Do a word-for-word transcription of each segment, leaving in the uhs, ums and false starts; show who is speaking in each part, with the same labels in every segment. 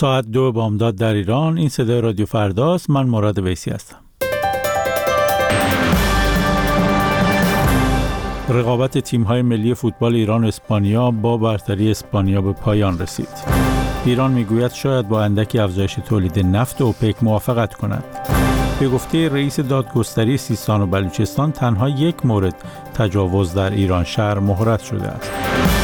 Speaker 1: ساعت دو بامداد در ایران. این صدای رادیو فرداست. من مراد ویسی هستم. رقابت تیم‌های ملی فوتبال ایران و اسپانیا با برتری اسپانیا به پایان رسید. ایران میگوید شاید با اندکی افزایش تولید نفت اوپک موافقت کند. به گفته رئیس دادگستری سیستان و بلوچستان تنها یک مورد تجاوز در ایران شهر مهرت شده است.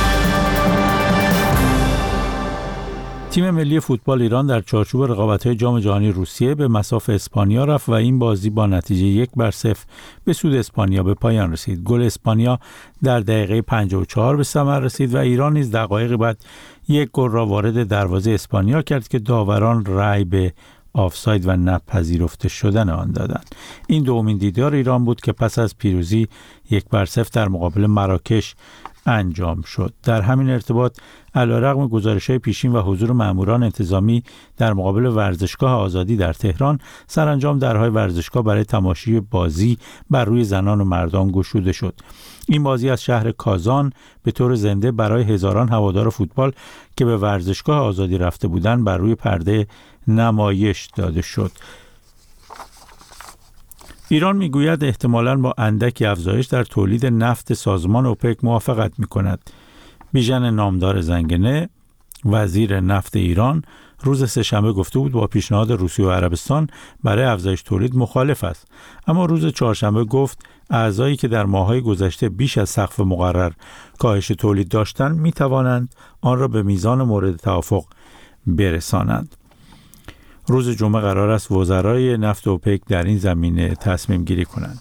Speaker 1: تیم ملی فوتبال ایران در چارچوب رقابت‌های جام جهانی روسیه به مصاف اسپانیا رفت و این بازی با نتیجه یک بر صفر به سود اسپانیا به پایان رسید. گل اسپانیا در دقیقه پنجاه و چهار به ثمر رسید و ایران نیز دقایق بعد یک گل را وارد دروازه اسپانیا کرد که داوران رأی به آفساید و نپذیرفته شدن آن دادند. این دومین دیدار ایران بود که پس از پیروزی یک بر صفر در مقابل مراکش انجام شد. در همین ارتباط علیرغم گزارش‌های پیشین و حضور ماموران انتظامی در مقابل ورزشگاه آزادی در تهران، سرانجام درهای ورزشگاه برای تماشای بازی بر روی زنان و مردان گشوده شد. این بازی از شهر کازان به طور زنده برای هزاران هوادار فوتبال که به ورزشگاه آزادی رفته بودند بر روی پرده نمایش داده شد. ایران میگوید احتمالاً با اندکی افزایش در تولید نفت سازمان اوپک موافقت میکند. بیژن نامدار زنگنه وزیر نفت ایران روز سه‌شنبه گفته بود با پیشنهاد روسیه و عربستان برای افزایش تولید مخالف است، اما روز چهارشنبه گفت اعضایی که در ماه‌های گذشته بیش از سقف مقرر کاهش تولید داشتند میتوانند آن را به میزان مورد توافق برسانند. روز جمعه قرار است وزرای نفت اوپک در این زمینه تصمیم گیری کنند.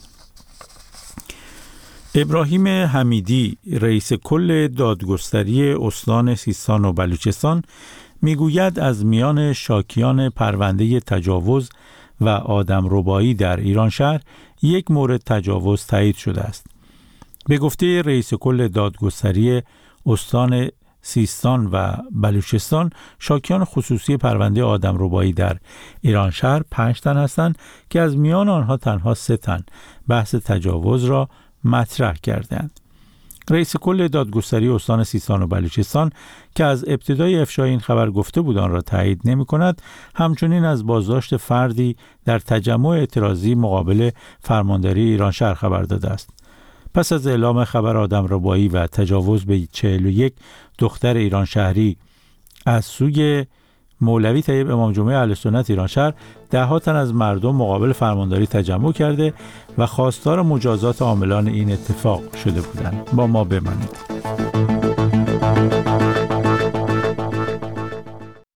Speaker 1: ابراهیم حمیدی رئیس کل دادگستری استان سیستان و بلوچستان میگوید از میان شاکیان پرونده تجاوز و آدمربایی در ایران شهر یک مورد تجاوز تایید شده است. به گفته رئیس کل دادگستری استان سیستان و بلوچستان، شاکیان خصوصی پرونده آدمربایی در ایران شهر پنج تن هستند که از میان آنها تنها سه تن بحث تجاوز را مطرح کردند. رئیس کل دادگستری استان سیستان و بلوچستان که از ابتدای افشای این خبر گفته بود آن را تایید نمی کند، همچنین از بازداشت فردی در تجمع اعتراضی مقابل فرمانداری ایران شهر خبر داده است. پس از اعلام خبر آدمربایی و تجاوز به چهل و یک دختر ایران شهری از سوی مولوی طیب امام جمعه اهل سنت ایران شهر، ده ها تن از مردم مقابل فرمانداری تجمع کرده و خواستار مجازات عاملان این اتفاق شده بودند. با ما بمانید.